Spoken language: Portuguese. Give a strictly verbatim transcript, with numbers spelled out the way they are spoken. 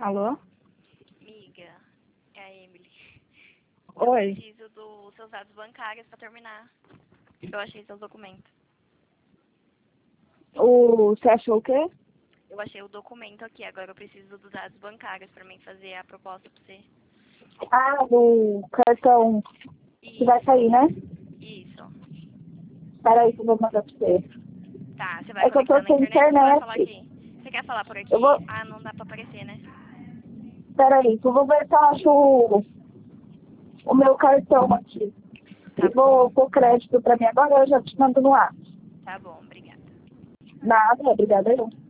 Alô? Amiga, é a Emily. Oi. Eu preciso dos seus dados bancários pra terminar. Eu achei seus documentos. O... Você achou o quê? Eu achei o documento aqui, agora eu preciso dos dados bancários pra mim fazer a proposta pra você. Ah, do cartão que Isso, vai sair, né? isso. Peraí que eu vou mandar pra você. Tá, você vai É que eu tô conectar na sem internet ou você vai falar internet. aqui? Você quer falar por Eu aqui? vou... Ah, não dá pra aparecer, né? Peraí, que eu vou ver se eu acho o, o meu cartão aqui. Tá E bom, vou pôr crédito pra mim agora, eu já te mando no ar. tá bom, obrigada. Nada, obrigada eu.